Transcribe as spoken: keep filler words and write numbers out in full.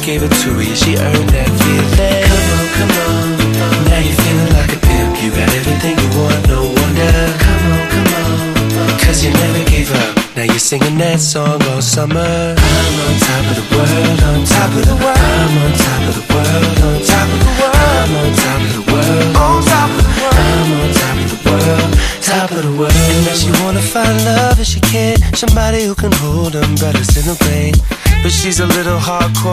gave it to her, yeah, she earned that feeling. Come on, come on, now you're feeling like a pimp. You got everything you want, no wonder. Come on, come on, cause you never gave up. Now you're singing that song all summer. I'm on top of the world, on top of the world. I'm on top of the world, on top of the world. I'm on top of the world, on top of the world. I'm on top of the world, top of the world. And now she wanna find love and she can't. Somebody who can hold umbrellas in the rain. But she's a little hardcore